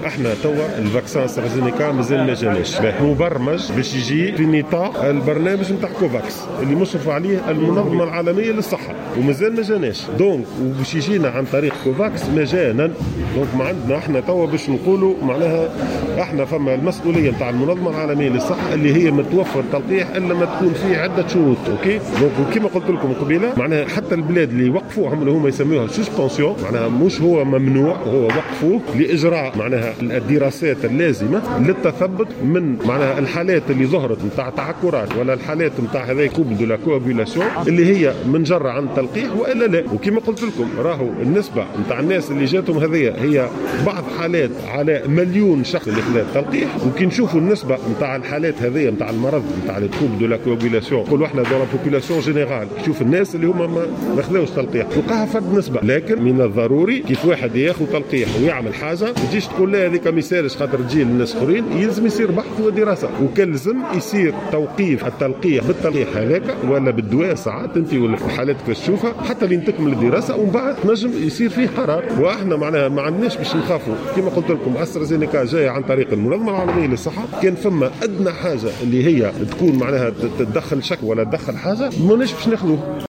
احنا توا الفاكسان استرازينيكا مازال ما جاناش، مبرمج باش يجي في نطاق البرنامج نتاع كوفاكس اللي مشرف عليه المنظمه العالميه للصحه، ومازال ما جاناش. دونك وباش يجينا عن طريق كوفاكس مجانا. دونك ما عندنا احنا توا باش نقولوا معناها احنا فما المسؤوليه نتاع المنظمه العالميه للصحه اللي هي متوفر تلقيح الا ما تكون فيه عده شروط. اوكي، دونك وكما قلت لكم قبيله معناها حتى البلاد اللي وقفوا هم يسموها سسبنسيون، معناها مش هو ممنوع، هو وقفوه لاجراء معناها الدراسات اللازمه للتثبت من معناها الحالات اللي ظهرت نتاع تعكرات ولا الحالات نتاع هذا كوب دو لا كوابيلاسيون اللي هي منجره عن التلقيح والا لا. وكما قلت لكم راهو النسبه نتاع الناس اللي جاتهم هذه هي بعض حالات على مليون شخص اللي خذا التلقيح، وكي نشوفوا النسبه نتاع الحالات هذه نتاع المرض نتاع الكوب دو لا كوابيلاسيون نقولوا احنا دو لا بوبولاسيون جينيرال، شوف الناس اللي هما ما خذاوش تلقيح تلقاها فرد نسبه. لكن من الضروري كيف واحد ياخذ تلقيح ويعمل حاجه ما تجيش تقول لا هذيك ما يسالش خاطر تجي للناس اخرين، يلزم يصير بحث ودراسه، وكان لازم يصير توقيف التلقيح بالتلقيح هذاك ولا بالدواء ساعات انت ولا في حالات كيف تشوفها حتى لين تكمل الدراسه، ومن بعد نجم يصير فيه قرار. واحنا معناها ما عندناش باش نخافوا. كما قلت لكم استرازينيكا جايه عن طريق المنظمه العالميه للصحه، كان فما ادنى حاجه اللي هي تكون معناها تدخل شك ولا تدخل حاجه ماناش باش ناخذوه.